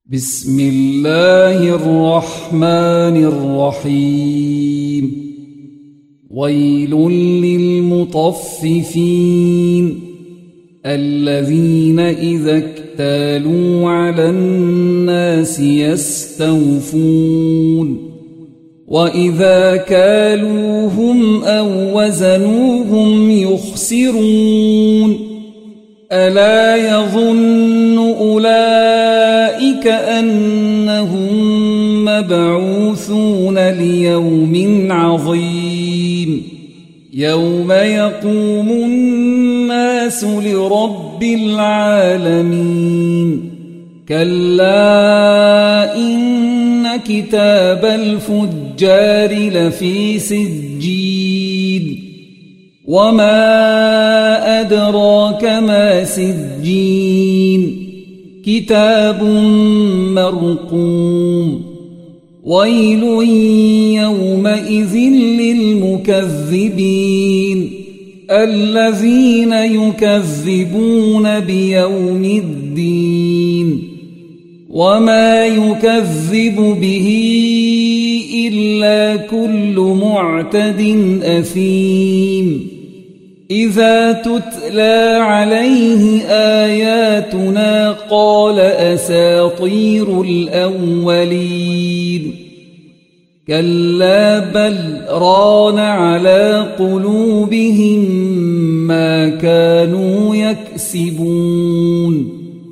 بسم الله الرحمن الرحيم. ويل للمطففين الذين إذا اكتالوا على الناس يستوفون وإذا كالوهم أو وزنوهم يخسرون. ألا يظن أولئك أنهم مبعوثون ليوم عظيم يوم يقوم الناس لرب العالمين. كلا إن كتاب الفجار لفي سجين وما أدراك ما سجين كتاب مرقوم. ويل يومئذ للمكذبين الذين يكذبون بيوم الدين وما يكذب به إلا كل معتد أثيم. إذا تتلى عليه آياتنا قال أساطير الأولين. كلا بل ران على قلوبهم ما كانوا يكسبون.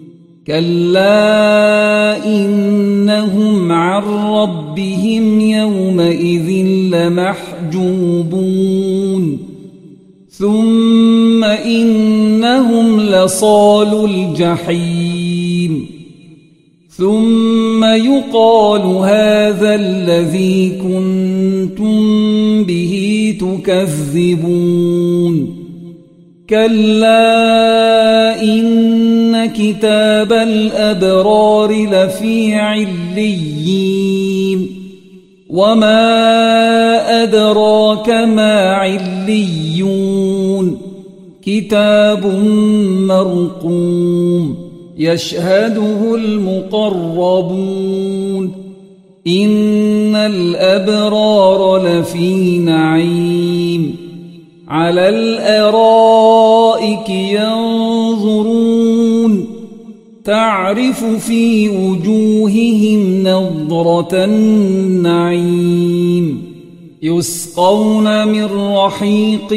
كلا إنهم عن ربهم يومئذ لمحجوبون. ثم إنهم لصالو الجحيم. ثم يقال هذا الذي كنتم به تكذبون. كلا إن كتاب الأبرار لفي عليين وما أدراك ما عليون كتاب مرقوم يشهده المقربون. إن الأبرار لفي نعيم على الأرائك ينظرون تعرف في وجوههم نضرة النعيم. يسقون من رحيق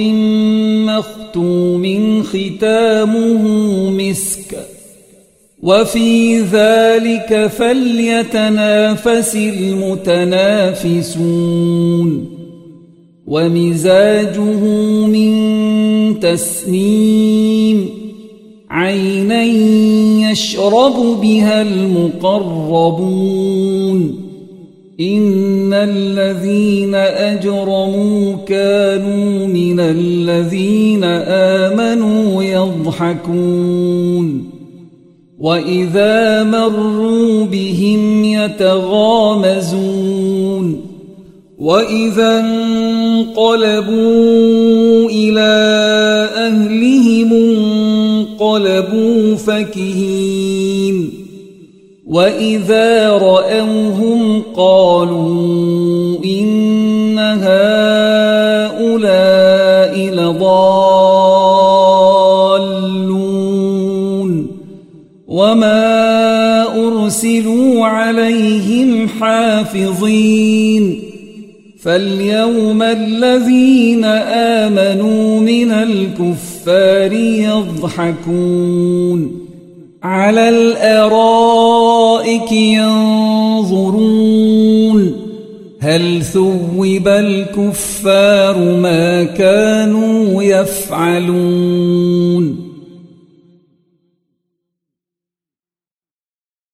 مختوم ختامه مسك وفي ذلك فليتنافس المتنافسون. ومزاجه من تسنيم عينا يشرب بها المقربون. إن الذين أجرموا كانوا من الذين آمنوا يضحكون وإذا مروا بهم يتغامزون. وإذا انقلبوا إلى أهلهم انقلبوا فكهين. وإذا رأوهم قالوا إن هؤلاء لضالون وما أرسلوا عليهم حافظين. فاليوم الذين آمنوا من الكفار يضحكون على الأرائك ينظرون هل ثوب الكفار ما كانوا يفعلون.